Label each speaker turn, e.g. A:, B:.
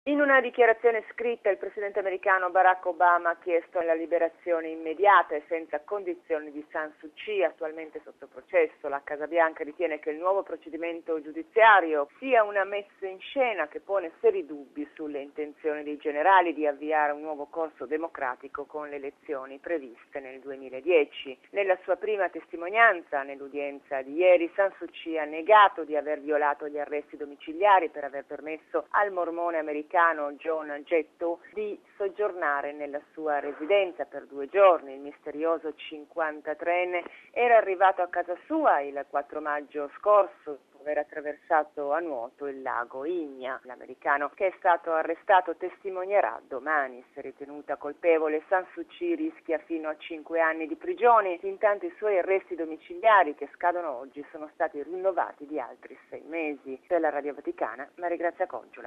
A: In una dichiarazione scritta il presidente americano Barack Obama ha chiesto la liberazione immediata e senza condizioni di San Suu Kyi, attualmente sotto processo. La Casa Bianca ritiene che il nuovo procedimento giudiziario sia una messa in scena che pone seri dubbi sulle intenzioni dei generali di avviare un nuovo corso democratico con le elezioni previste nel 2010. Nella sua prima testimonianza, nell'udienza di ieri, San Suu Kyi ha negato di aver violato gli arresti domiciliari per aver permesso al mormone americano John Getto di soggiornare nella sua residenza per 2 giorni. Il misterioso 53enne era arrivato a casa sua il 4 maggio scorso dopo aver attraversato a nuoto il lago Igna. L'americano che è stato arrestato testimonierà domani. Se ritenuta colpevole, San Suu Kyi rischia fino a 5 anni di prigione. Intanto i suoi arresti domiciliari, che scadono oggi, sono stati rinnovati di altri 6 mesi. Per la Radio Vaticana, Maria Grazia Congiula.